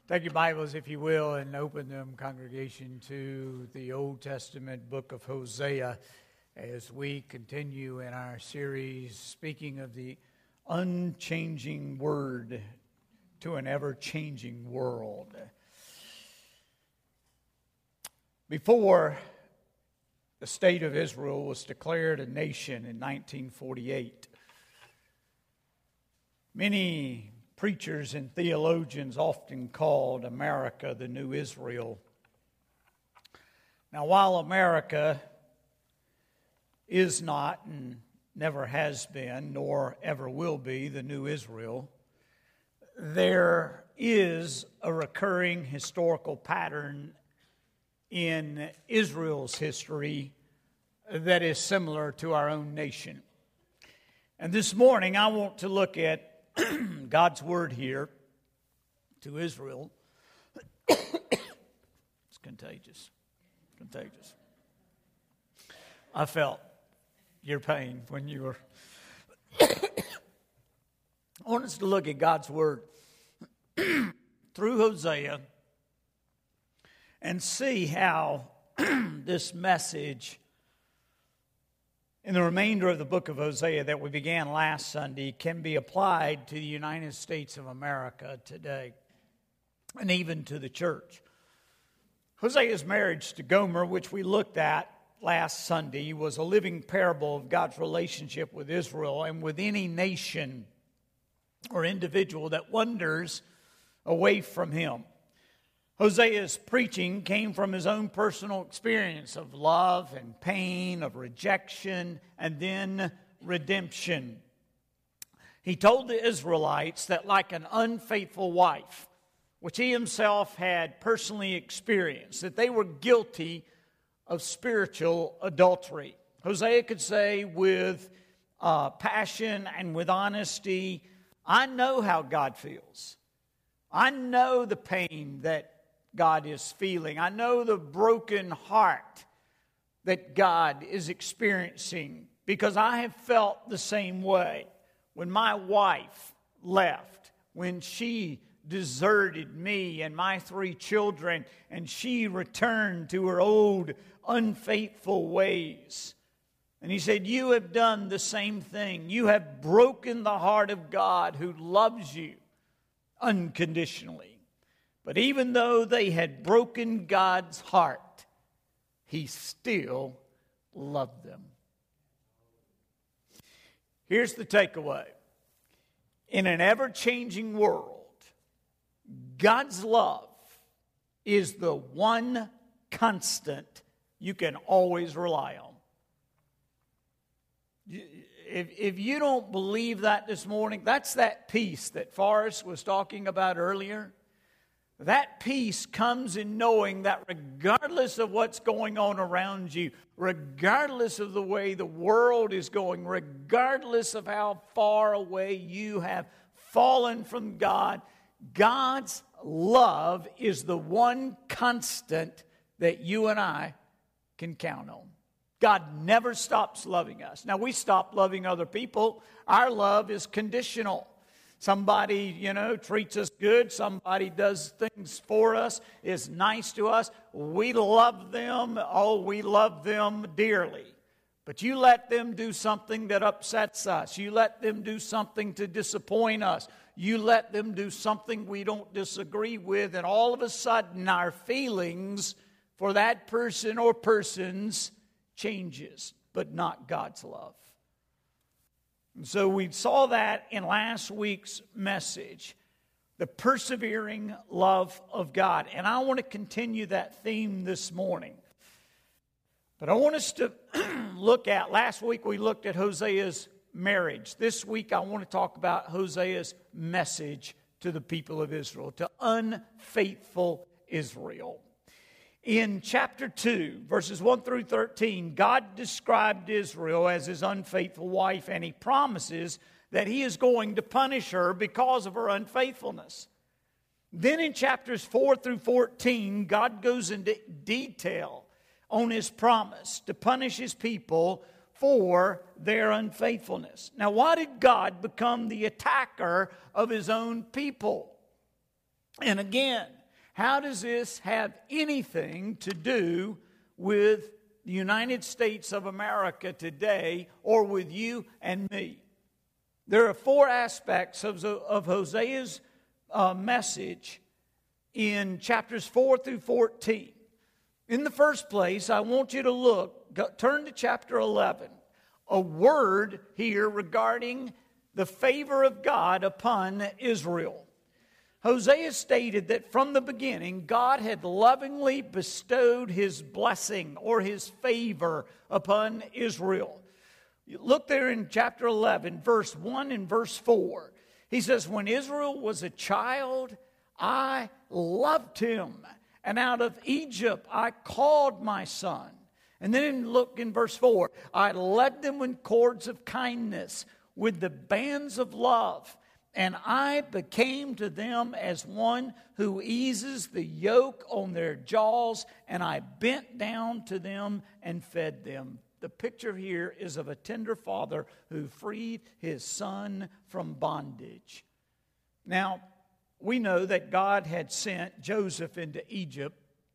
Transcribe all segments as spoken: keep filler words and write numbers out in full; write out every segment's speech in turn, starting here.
Take your Bibles, if you will, and open them, congregation, to the Old Testament book of Hosea as we continue in our series speaking of the unchanging word to an ever-changing world. Before the state of Israel was declared a nation in nineteen forty-eight, many preachers and theologians often called America the new Israel. Now, while America is not and never has been, nor ever will be, the new Israel, there is a recurring historical pattern in Israel's history that is similar to our own nation. And this morning I want to look at God's word here to Israel. It's contagious. Contagious. I felt your pain when you were. I want us to look at God's word through Hosea and see how this message in the remainder of the book of Hosea that we began last Sunday can be applied to the United States of America today and even to the church. Hosea's marriage to Gomer, which we looked at last Sunday, was a living parable of God's relationship with Israel and with any nation or individual that wanders away from him. Hosea's preaching came from his own personal experience of love and pain, of rejection, and then redemption. He told the Israelites that like an unfaithful wife, which he himself had personally experienced, that they were guilty of spiritual adultery. Hosea could say with uh, passion and with honesty, I know how God feels. I know the pain that God is feeling. I know the broken heart that God is experiencing because I have felt the same way when my wife left, when she deserted me and my three children, and she returned to her old unfaithful ways. And he said, you have done the same thing. You have broken the heart of God who loves you unconditionally. But even though they had broken God's heart, he still loved them. Here's the takeaway. In an ever-changing world, God's love is the one constant you can always rely on. If, if you don't believe that this morning, that's that peace that Forrest was talking about earlier. That peace comes in knowing that regardless of what's going on around you, regardless of the way the world is going, regardless of how far away you have fallen from God, God's love is the one constant that you and I can count on. God never stops loving us. Now, we stop loving other people. Our love is conditional. Somebody, you know, treats us good. Somebody does things for us, is nice to us. We love them. Oh, we love them dearly. But you let them do something that upsets us. You let them do something to disappoint us. You let them do something we don't disagree with. And all of a sudden, our feelings for that person or persons changes, but not God's love. And so we saw that in last week's message, the persevering love of God. And I want to continue that theme this morning. But I want us to look at, last week we looked at Hosea's marriage. This week I want to talk about Hosea's message to the people of Israel, to unfaithful Israel. In chapter two, verses one through thirteen, God described Israel as his unfaithful wife, and he promises that he is going to punish her because of her unfaithfulness. Then in chapters four through fourteen, God goes into detail on his promise to punish his people for their unfaithfulness. Now, why did God become the attacker of his own people? And again, How does this have anything to do with the United States of America today or with you and me? There are four aspects of, of Hosea's uh, message in chapters four through fourteen. In the first place, I want you to look, go, turn to chapter eleven. A word here regarding the favor of God upon Israel. Hosea stated that from the beginning, God had lovingly bestowed His blessing or His favor upon Israel. Look there in chapter eleven, verse one and verse four. He says, when Israel was a child, I loved him, and out of Egypt I called my son. And then look in verse four. I led them with cords of kindness, with the bands of love. And I became to them as one who eases the yoke on their jaws, and I bent down to them and fed them. The picture here is of a tender father who freed his son from bondage. Now, we know that God had sent Joseph into Egypt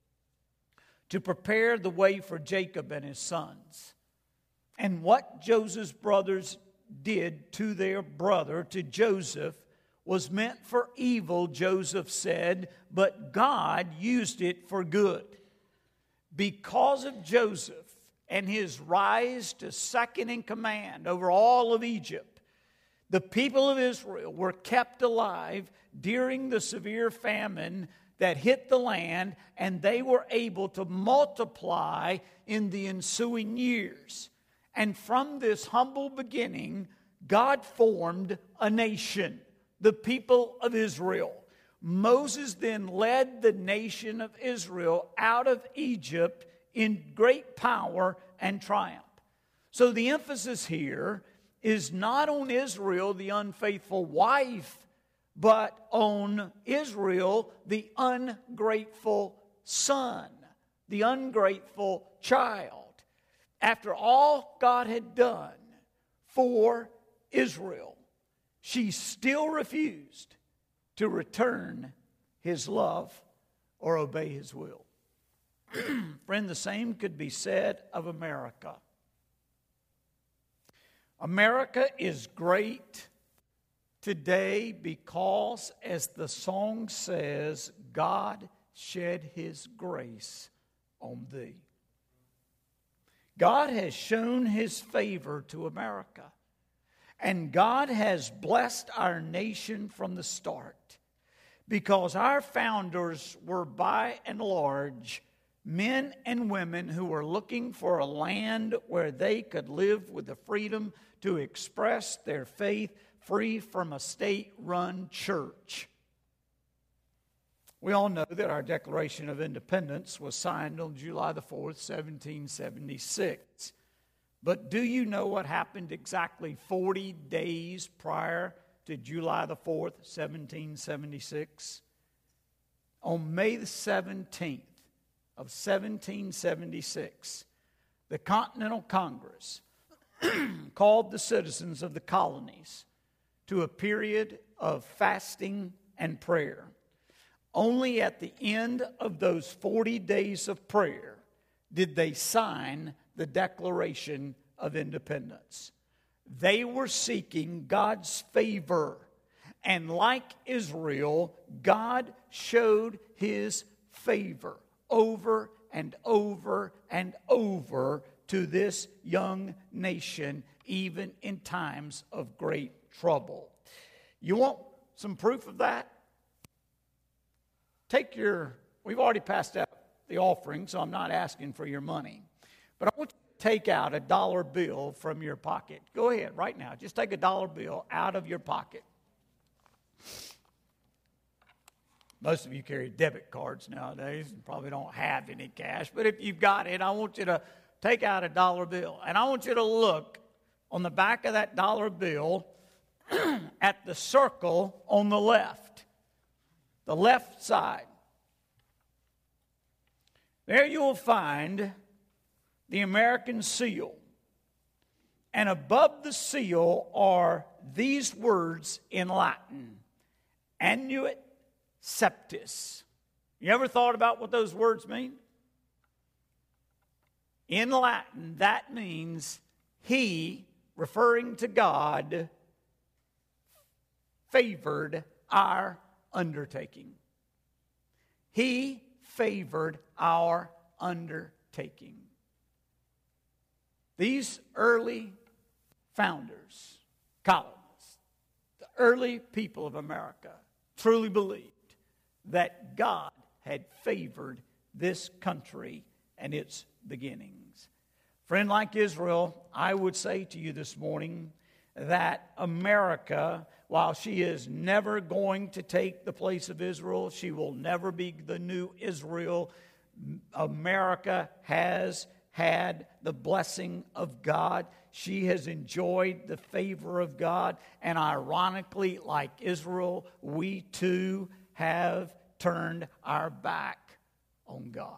to prepare the way for Jacob and his sons. And what Joseph's brothers did to their brother, to Joseph, was meant for evil, Joseph said, but God used it for good. Because of Joseph and his rise to second in command over all of Egypt, the people of Israel were kept alive during the severe famine that hit the land, and they were able to multiply in the ensuing years. And from this humble beginning, God formed a nation, the people of Israel. Moses then led the nation of Israel out of Egypt in great power and triumph. So the emphasis here is not on Israel, the unfaithful wife, but on Israel, the ungrateful son, the ungrateful child. After all God had done for Israel, she still refused to return His love or obey His will. Friend, the same could be said of America. America is great today because, as the song says, God shed His grace on thee. God has shown His favor to America, and God has blessed our nation from the start because our founders were by and large men and women who were looking for a land where they could live with the freedom to express their faith free from a state-run church. We all know that our Declaration of Independence was signed on July the fourth, seventeen seventy-six. But do you know what happened exactly forty days prior to July the fourth, seventeen seventy-six? On May the seventeenth of seventeen seventy-six, the Continental Congress called the citizens of the colonies to a period of fasting and prayer. Only at the end of those forty days of prayer did they sign the Declaration of Independence. They were seeking God's favor. And like Israel, God showed His favor over and over and over to this young nation, even in times of great trouble. You want some proof of that? Take your, we've already passed out the offering, so I'm not asking for your money. But I want you to take out a dollar bill from your pocket. Go ahead, right now. Just take a dollar bill out of your pocket. Most of you carry debit cards nowadays and probably don't have any cash. But if you've got it, I want you to take out a dollar bill. And I want you to look on the back of that dollar bill at the circle on the left. The left side. There you will find the American seal. And above the seal are these words in Latin. Annuit Septis. You ever thought about what those words mean? In Latin, that means He, referring to God, favored our undertaking. He favored our undertaking. These early founders, colonists, the early people of America truly believed that God had favored this country and its beginnings. Friend, like Israel, I would say to you this morning that America, while she is never going to take the place of Israel, she will never be the new Israel. America has had the blessing of God. She has enjoyed the favor of God. And ironically, like Israel, we too have turned our back on God.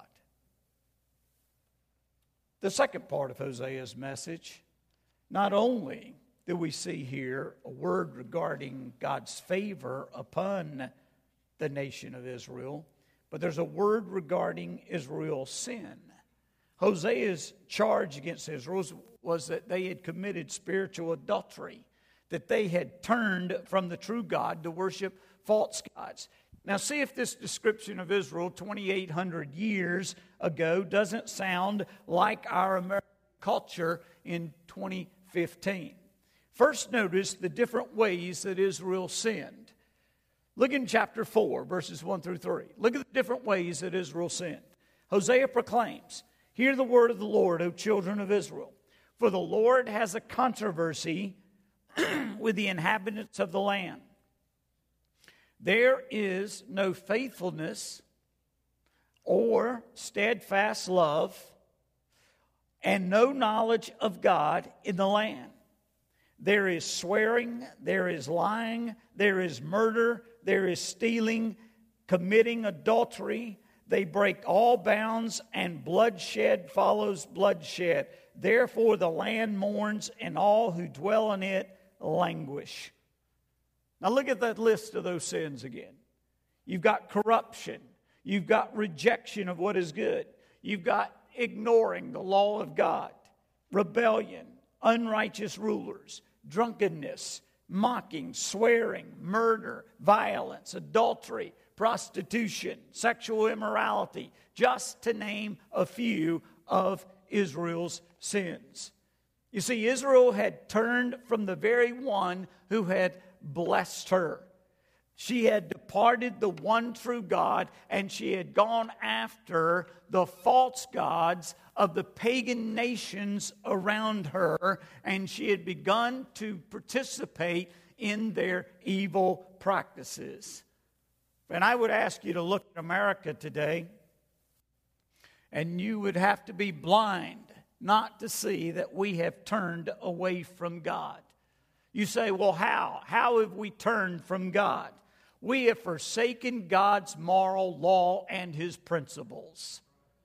The second part of Hosea's message, not only do we see here a word regarding God's favor upon the nation of Israel, but there's a word regarding Israel's sin. Hosea's charge against Israel was that they had committed spiritual adultery, that they had turned from the true God to worship false gods. Now, see if this description of Israel twenty-eight hundred years ago doesn't sound like our American culture in twenty fifteen. First, notice the different ways that Israel sinned. Look in chapter four, verses one through three. Look at the different ways that Israel sinned. Hosea proclaims, "Hear the word of the Lord, O children of Israel. For the Lord has a controversy with the inhabitants of the land. There is no faithfulness or steadfast love and no knowledge of God in the land. There is swearing, there is lying, there is murder, there is stealing, committing adultery. They break all bounds, and bloodshed follows bloodshed. Therefore the land mourns, and all who dwell in it languish." Now look at that list of those sins again. You've got corruption. You've got rejection of what is good. You've got ignoring the law of God, rebellion, unrighteous rulers, drunkenness, mocking, swearing, murder, violence, adultery, prostitution, sexual immorality, just to name a few of Israel's sins. You see, Israel had turned from the very one who had blessed her. She had departed the one true God, and she had gone after the false gods of the pagan nations around her, and she had begun to participate in their evil practices. And I would ask you to look at America today, and you would have to be blind not to see that we have turned away from God. You say, well, how? How have we turned from God? We have forsaken God's moral law and His principles.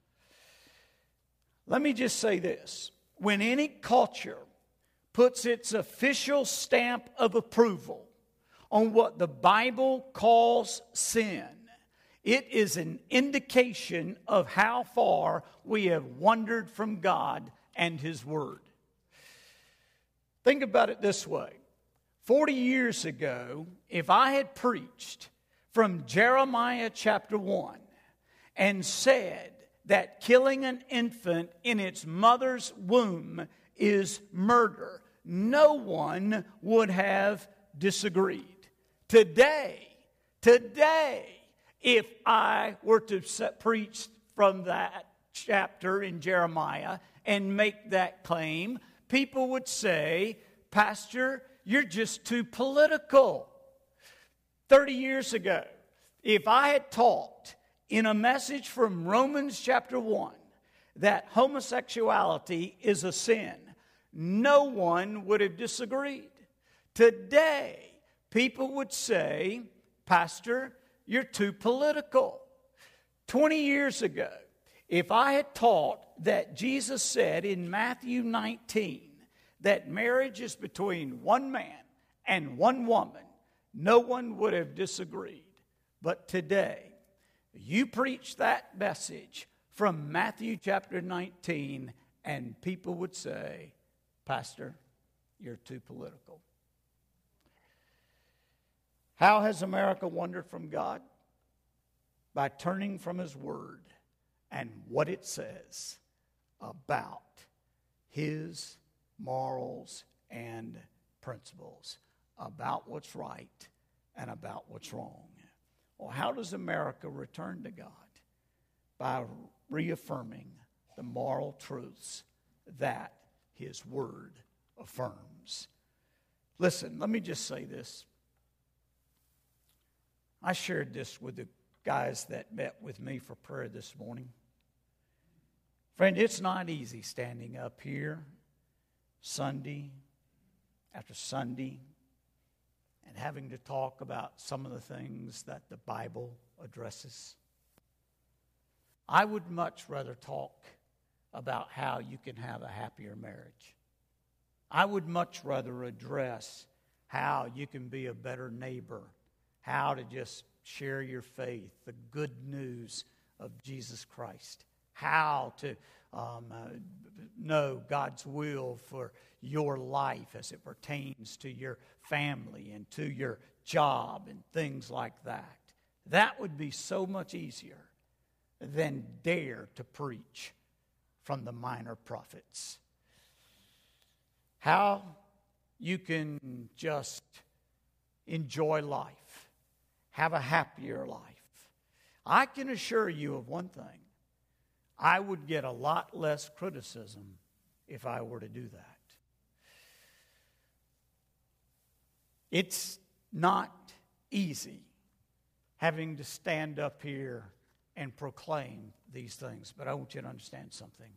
Let me just say this. When any culture puts its official stamp of approval on what the Bible calls sin, it is an indication of how far we have wandered from God and His Word. Think about it this way. Forty years ago, if I had preached from Jeremiah chapter one and said that killing an infant in its mother's womb is murder, no one would have disagreed. Today, today, if I were to set, preach from that chapter in Jeremiah and make that claim, people would say, Pastor, you're just too political. Thirty years ago, if I had taught in a message from Romans chapter one that homosexuality is a sin, no one would have disagreed. Today, people would say, Pastor, you're too political. Twenty years ago, if I had taught that Jesus said in Matthew nineteen that marriage is between one man and one woman, no one would have disagreed. But today, You preach that message from Matthew chapter nineteen, and people would say, Pastor, you're too political. How has America wandered from God? By turning from His Word and what it says about His morals and principles, about what's right and about what's wrong. Well, how does America return to God? By reaffirming the moral truths that His Word affirms. Listen, let me just say this. I shared this with the guys that met with me for prayer this morning. Friend, it's not easy standing up here Sunday after Sunday and having to talk about some of the things that the Bible addresses. I would much rather talk about how you can have a happier marriage. I would much rather address how you can be a better neighbor, how to just share your faith, the good news of Jesus Christ, how to um, uh, know God's will for your life as it pertains to your family and to your job and things like that. That would be so much easier than dare to preach from the minor prophets. How you can just enjoy life, have a happier life. I can assure you of one thing. I would get a lot less criticism if I were to do that. It's not easy having to stand up here and proclaim these things, but I want you to understand something.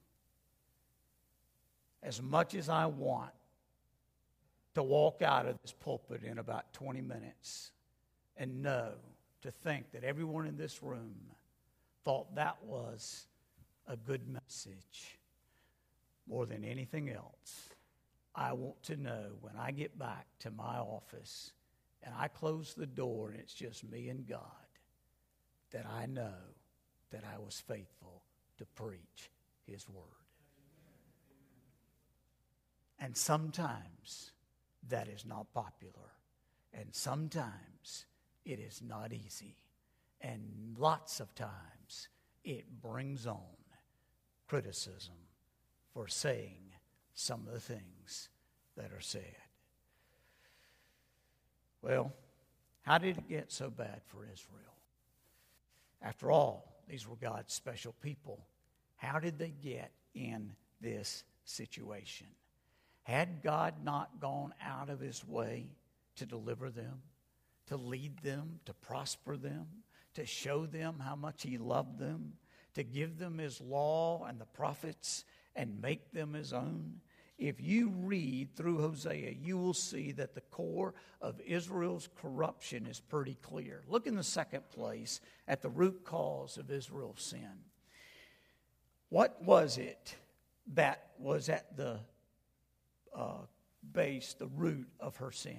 As much as I want to walk out of this pulpit in about twenty minutes and know, to think that everyone in this room thought that was a good message, more than anything else, I want to know when I get back to my office and I close the door and it's just me and God, that I know that I was faithful to preach His Word. And sometimes that is not popular. And sometimes it is not easy. And lots of times it brings on criticism for saying some of the things that are said. Well, how did it get so bad for Israel? After all, these were God's special people. How did they get in this situation? Had God not gone out of His way to deliver them, to lead them, to prosper them, to show them how much He loved them, to give them His law and the prophets and make them His own? If you read through Hosea, you will see that the core of Israel's corruption is pretty clear. Look in the second place at the root cause of Israel's sin. What was it that was at the uh, base, the root of her sin?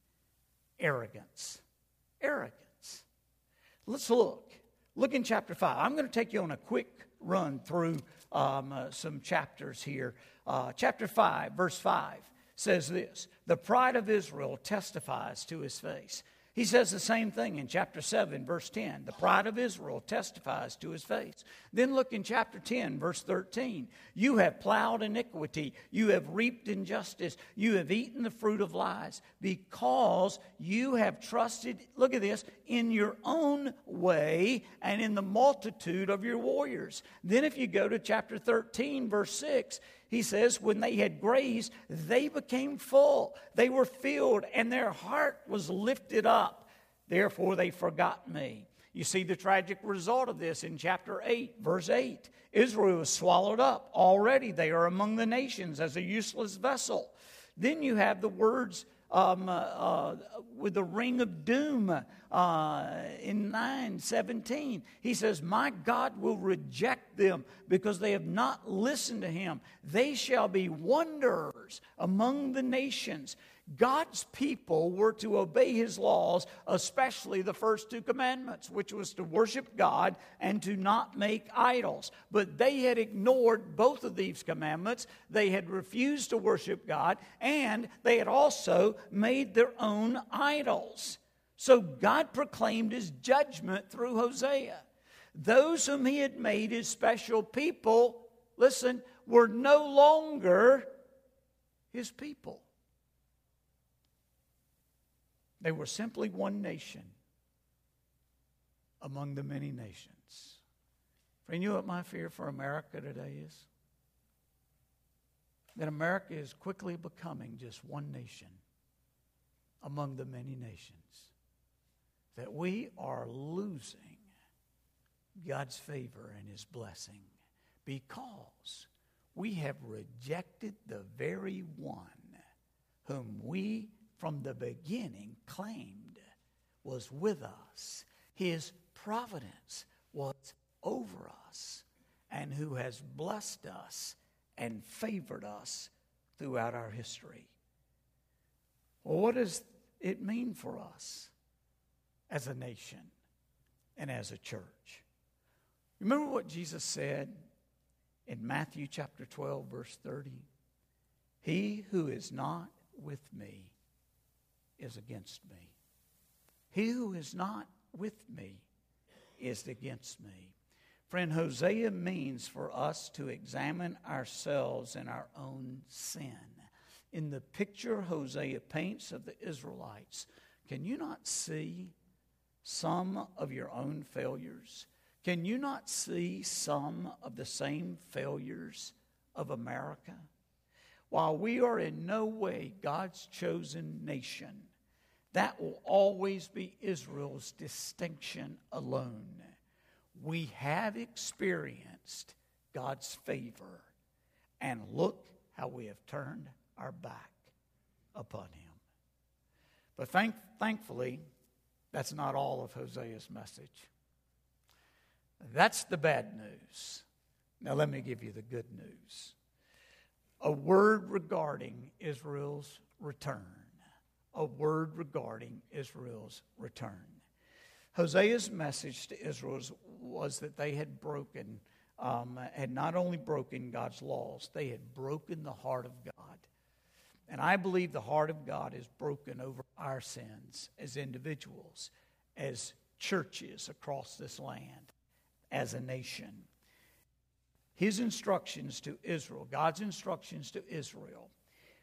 Arrogance. Arrogance. Let's look. Look in chapter five. I'm going to take you on a quick run through um, uh, some chapters here. Uh, chapter five, verse five says this: the pride of Israel testifies to his face. He says the same thing in chapter seven, verse ten. The pride of Israel testifies to his face. Then look in chapter ten, verse thirteen. You have plowed iniquity. You have reaped injustice. You have eaten the fruit of lies, because you have trusted, look at this, in your own way and in the multitude of your warriors. Then if you go to chapter thirteen, verse six, he says, when they had grazed, they became full. They were filled, and their heart was lifted up. Therefore they forgot me. You see the tragic result of this in chapter eight, verse eight. Israel was swallowed up. Already they are among the nations as a useless vessel. Then you have the words um, uh, uh, with the ring of doom uh, in nine seventeen. He says, my God will reject them because they have not listened to Him. They shall be wanderers among the nations. God's people were to obey His laws, especially the first two commandments, which was to worship God and to not make idols. But they had ignored both of these commandments. They had refused to worship God, and they had also made their own idols. So God proclaimed His judgment through Hosea. Those whom He had made His special people, listen, were no longer His people. They were simply one nation among the many nations. Friend, you know what my fear for America today is? That America is quickly becoming just one nation among the many nations. That we are losing God's favor and His blessing because we have rejected the very one whom we from the beginning claimed was with us. His providence was over us, and who has blessed us and favored us throughout our history. Well, what does it mean for us as a nation and as a church? Remember what Jesus said in Matthew chapter twelve, verse thirty? He who is not with me is against me. He who is not with me is against me. Friend, Hosea means for us to examine ourselves and our own sin. In the picture Hosea paints of the Israelites, can you not see some of your own failures? Can you not see some of the same failures of America? While we are in no way God's chosen nation, that will always be Israel's distinction alone. We have experienced God's favor, and look how we have turned our back upon Him. But thank, thankfully, that's not all of Hosea's message. That's the bad news. Now let me give you the good news. A word regarding Israel's return. A word regarding Israel's return. Hosea's message to Israel was that they had broken, um, had not only broken God's laws, they had broken the heart of God. And I believe the heart of God is broken over our sins as individuals, as churches across this land, as a nation. His instructions to Israel, God's instructions to Israel,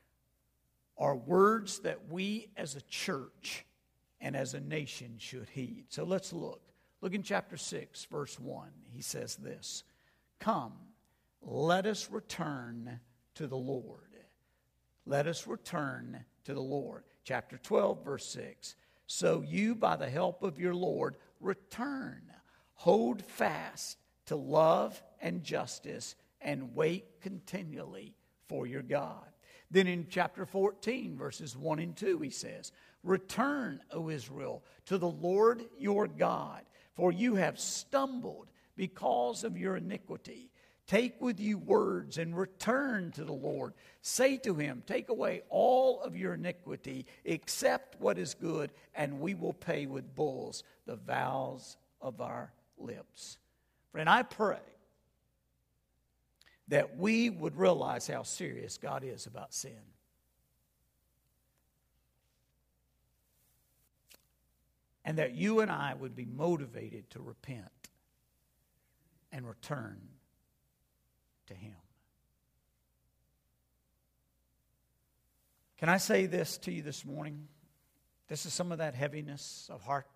are words that we as a church and as a nation should heed. So let's look. Look in chapter six, verse one. He says this, "Come, let us return to the Lord." Let us return to the Lord. Chapter twelve, verse six. "So you, by the help of your Lord, return. Hold fast to love and justice and wait continually for your God." Then in chapter fourteen, verses one and two, he says, "Return, O Israel, to the Lord your God, for you have stumbled because of your iniquity. Take with you words and return to the Lord. Say to him, take away all of your iniquity, accept what is good, and we will pay with bulls the vows of our lips." Friend, I pray that we would realize how serious God is about sin. And that you and I would be motivated to repent and return to Him. Can I say this to you this morning? This is some of that heaviness of heart.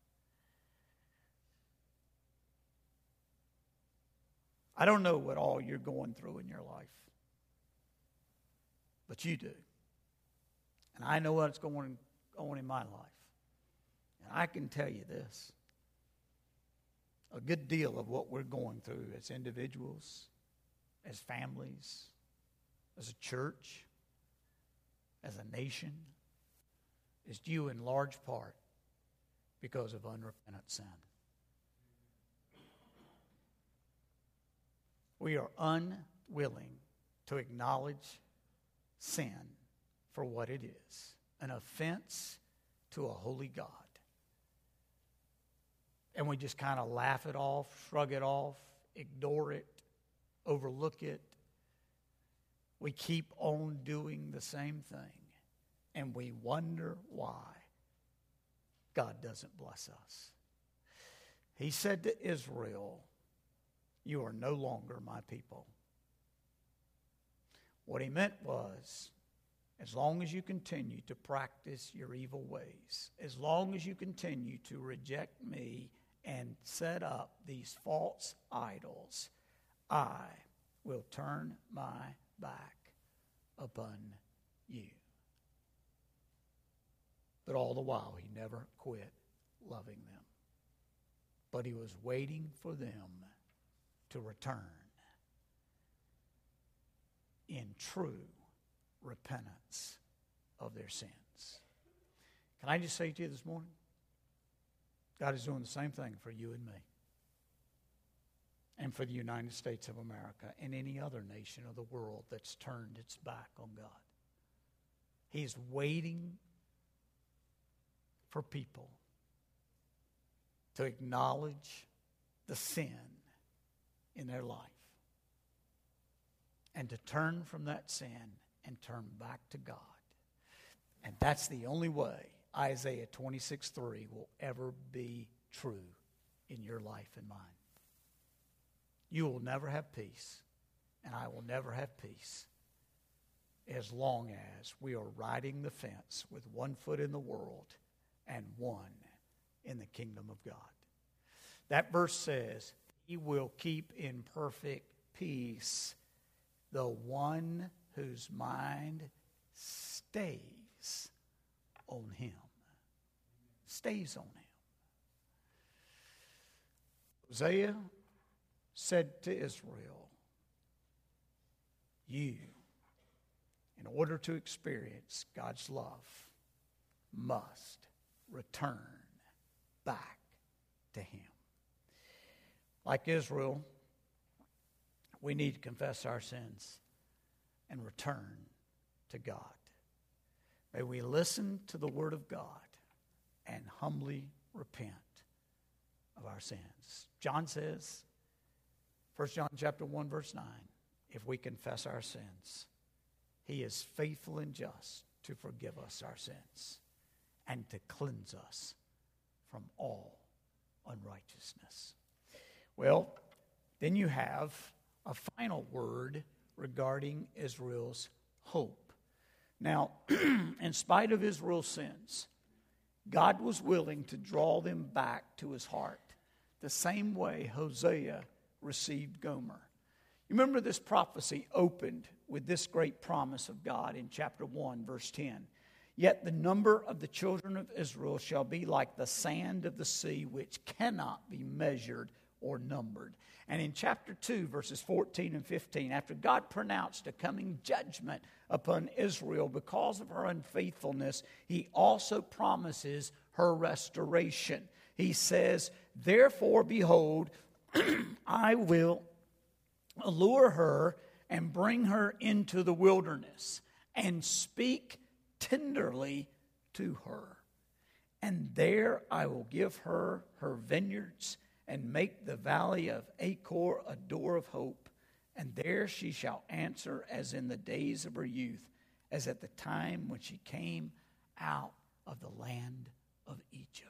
I don't know what all you're going through in your life, but you do. And I know what's going on in my life. And I can tell you this. A good deal of what we're going through as individuals, as families, as a church, as a nation, is due in large part because of unrepentant sin. We are unwilling to acknowledge sin for what it is. an offense to a holy God. And we just kind of laugh it off, shrug it off, ignore it, overlook it. We keep on doing the same thing. And we wonder why God doesn't bless us. He said to Israel, "You are no longer my people." What he meant was, as long as you continue to practice your evil ways, as long as you continue to reject me and set up these false idols, I will turn my back upon you. But all the while, he never quit loving them. But he was waiting for them to return in true repentance of their sins. Can I just say to you this morning, God is doing the same thing for you and me, and for the United States of America and any other nation of the world that's turned its back on God. He's waiting for people to acknowledge the sin in their life and to turn from that sin and turn back to God. And that's the only way Isaiah twenty-six three will ever be true in your life and mine. You will never have peace, and I will never have peace as long as we are riding the fence with one foot in the world and one in the kingdom of God. That verse says, He will keep in perfect peace the one whose mind stays on Him. Stays on Him. Hosea said to Israel, you, in order to experience God's love, must return back to Him. Like Israel, we need to confess our sins and return to God. May we listen to the Word of God and humbly repent of our sins. John says, First John chapter one, verse nine, if we confess our sins, He is faithful and just to forgive us our sins and to cleanse us from all unrighteousness. Well, then you have a final word regarding Israel's hope. Now, in spite of Israel's sins, God was willing to draw them back to His heart, the same way Hosea received Gomer. You remember this prophecy opened with this great promise of God in chapter one, verse ten. Yet the number of the children of Israel shall be like the sand of the sea, which cannot be measured or numbered. And in chapter two, verses fourteen and fifteen, after God pronounced a coming judgment upon Israel because of her unfaithfulness, He also promises her restoration. He says, therefore, behold, I will allure her and bring her into the wilderness and speak tenderly to her. And there I will give her her vineyards and make the valley of Achor a door of hope. And there she shall answer as in the days of her youth, as at the time when she came out of the land of Egypt.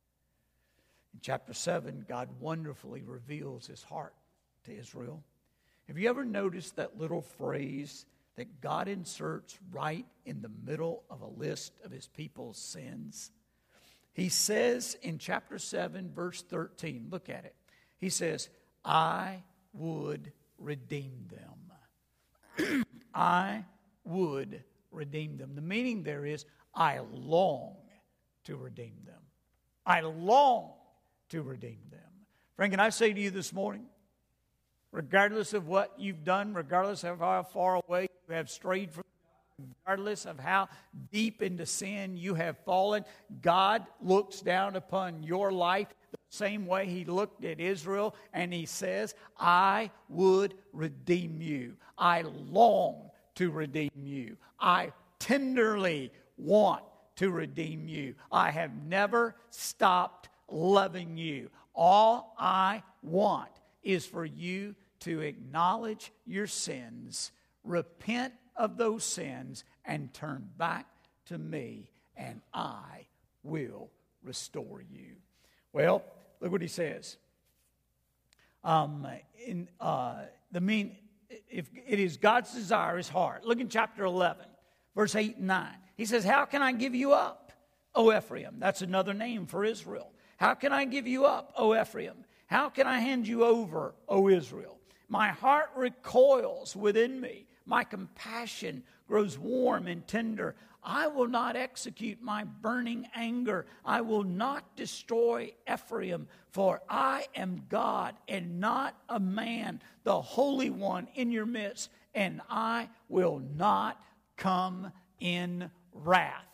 In chapter seven, God wonderfully reveals His heart to Israel. Have you ever noticed that little phrase that God inserts right in the middle of a list of His people's sins? He says in chapter seven, verse thirteen, look at it. He says, I would redeem them. I would redeem them. The meaning there is, I long to redeem them. I long to redeem them. Friend, can I say to you this morning, regardless of what you've done, regardless of how far away you have strayed from God, regardless of how deep into sin you have fallen, God looks down upon your life the same way He looked at Israel, and He says, I would redeem you. I long to redeem you. I tenderly want to redeem you. I have never stopped loving you. All I want is for you to acknowledge your sins, repent of those sins, and turn back to me, and I will restore you. Well, look what he says. Um, in uh, the mean, if it is God's desire, his heart. Look in chapter eleven, verse eight and nine. He says, "How can I give you up, O Ephraim?" That's another name for Israel. "How can I give you up, O Ephraim? How can I hand you over, O Israel? My heart recoils within me. My compassion grows warm and tender. I will not execute my burning anger. I will not destroy Ephraim, for I am God and not a man, the Holy One in your midst, and I will not come in wrath."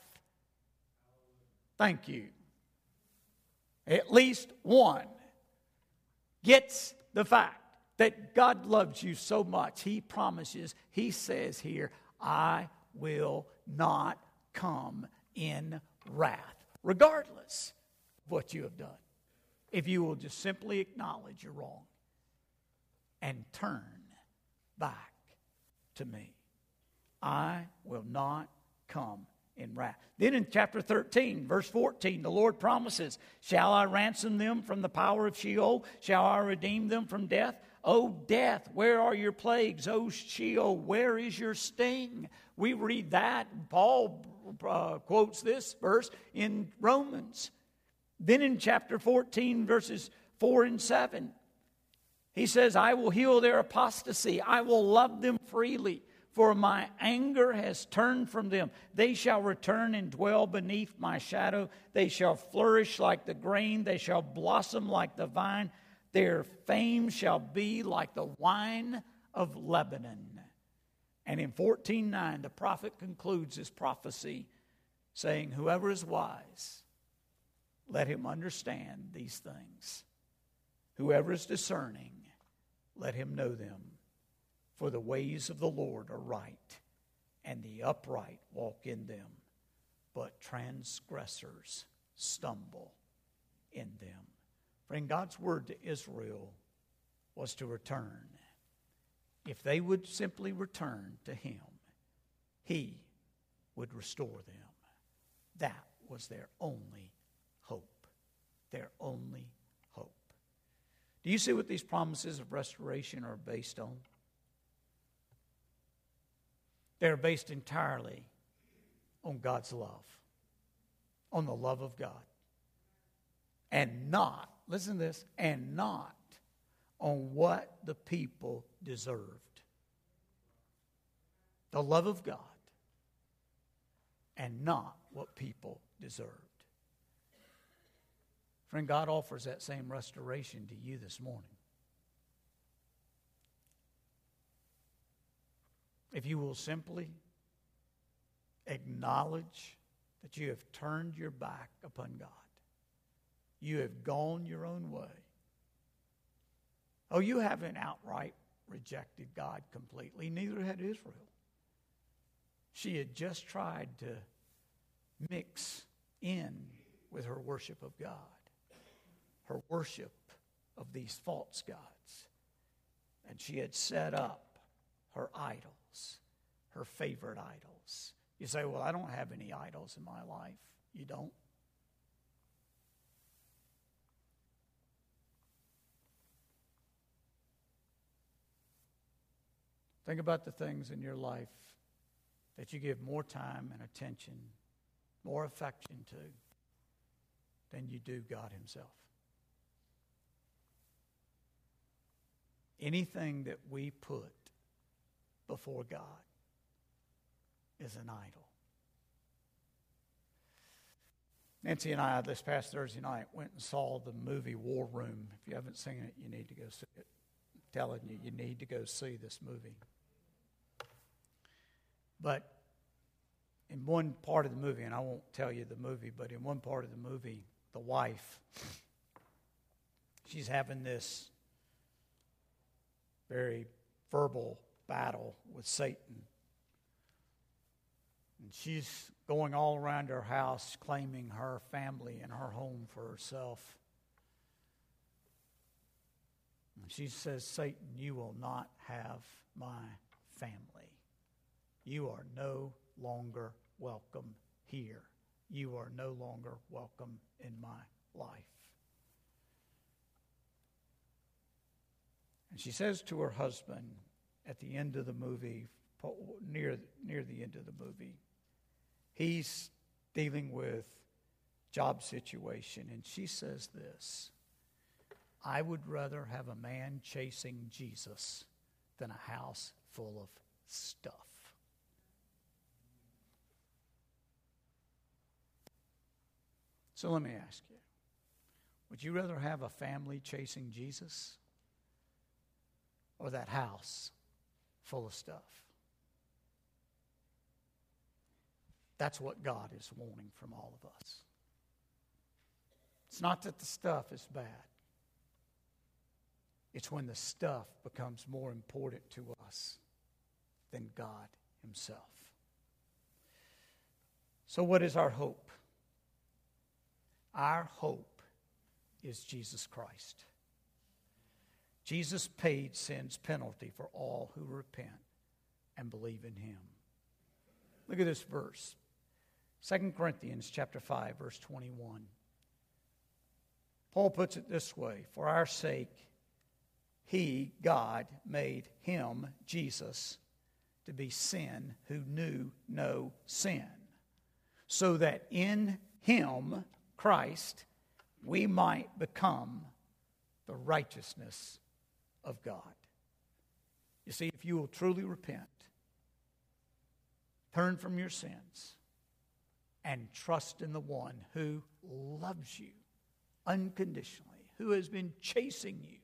Thank you. At least one gets the fact that God loves you so much. He promises, he says here, I will not come in wrath, regardless of what you have done. If you will just simply acknowledge you're wrong and turn back to me, I will not come in wrath. Then in chapter thirteen, verse fourteen, the Lord promises, "Shall I ransom them from the power of Sheol? Shall I redeem them from death? O death, where are your plagues? O Sheol, where is your sting?" We read that. Paul uh, quotes this verse in Romans. Then in chapter fourteen, verses four and seven, he says, "I will heal their apostasy. I will love them freely. For my anger has turned from them. They shall return and dwell beneath my shadow. They shall flourish like the grain. They shall blossom like the vine. Their fame shall be like the wine of Lebanon." And in fourteen nine, the prophet concludes his prophecy saying, "Whoever is wise, let him understand these things. Whoever is discerning, let him know them. For the ways of the Lord are right, and the upright walk in them, but transgressors stumble in them." Friend, God's word to Israel was to return. If they would simply return to him, he would restore them. That was their only hope. Their only hope. Do you see what these promises of restoration are based on? They're based entirely on God's love, on the love of God. And not, listen to this, and not on what the people deserved. The love of God, and not what people deserved. Friend, God offers that same restoration to you this morning. If you will simply acknowledge that you have turned your back upon God, you have gone your own way. Oh, you haven't outright rejected God completely. Neither had Israel. She had just tried to mix in with her worship of God, her worship of these false gods. And she had set up her idols, her favorite idols. You say, "Well, I don't have any idols in my life." You don't? Think about the things in your life that you give more time and attention, more affection to than you do God himself. Anything that we put before God is an idol. Nancy and I, this past Thursday night, went and saw the movie War Room. If you haven't seen it, you need to go see it. I'm telling you, you need to go see this movie. But in one part of the movie, and I won't tell you the movie, but in one part of the movie, the wife, she's having this very verbal battle with Satan. And she's going all around her house claiming her family and her home for herself. And she says, Satan, you will not have my family. You are no longer welcome here. You are no longer welcome in my life. And she says to her husband at the end of the movie, near, near the end of the movie, he's dealing with job situation, and she says this, I would rather have a man chasing Jesus than a house full of stuff. So let me ask you, would you rather have a family chasing Jesus or that house full of stuff? That's what God is wanting from all of us. It's not that the stuff is bad. It's when the stuff becomes more important to us than God himself. So what is our hope? Our hope is Jesus Christ. Jesus paid sin's penalty for all who repent and believe in him. Look at this verse. Second Corinthians chapter five, verse twenty-one. Paul puts it this way, for our sake, he, God, made him, Jesus, to be sin who knew no sin, so that in him, Christ, we might become the righteousness of God. You see, if you will truly repent, turn from your sins, and trust in the one who loves you unconditionally, who has been chasing you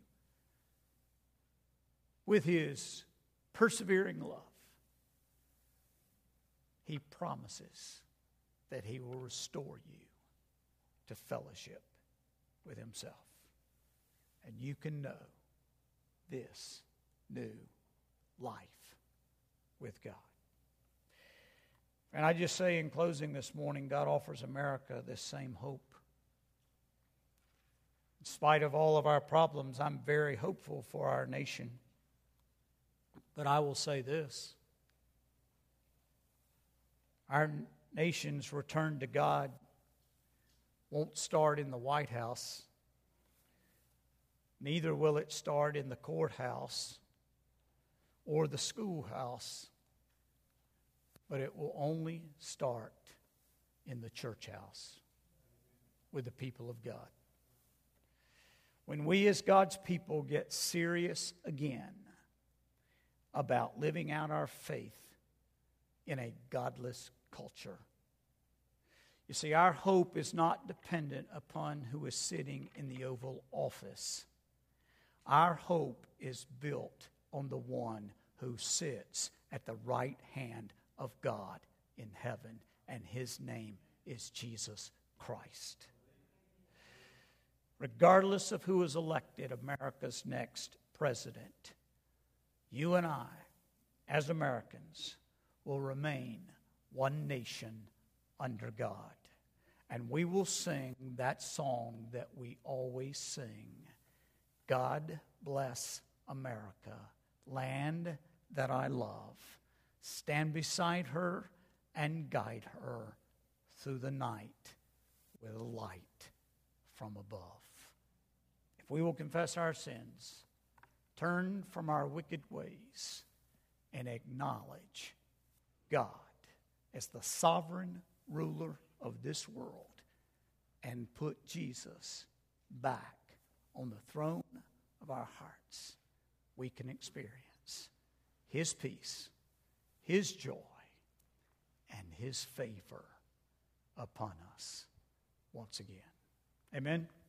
with his persevering love, he promises that he will restore you to fellowship with himself. And you can know this new life with God. And I just say in closing this morning, God offers America this same hope. In spite of all of our problems, I'm very hopeful for our nation. But I will say this. Our nation's return to God won't start in the White House. Neither will it start in the courthouse or the schoolhouse. But it will only start in the church house with the people of God. When we as God's people get serious again about living out our faith in a godless culture. You see, our hope is not dependent upon who is sitting in the Oval Office. Our hope is built on the one who sits at the right hand of God in heaven, and his name is Jesus Christ. Regardless of who is elected America's next president, you and I, as Americans, will remain one nation under God. And we will sing that song that we always sing. God bless America, land that I love. Stand beside her and guide her through the night with a light from above. If we will confess our sins, turn from our wicked ways, and acknowledge God as the sovereign ruler of this world, and put Jesus back on the throne of our hearts, we can experience his peace, his joy, and his favor upon us once again. Amen.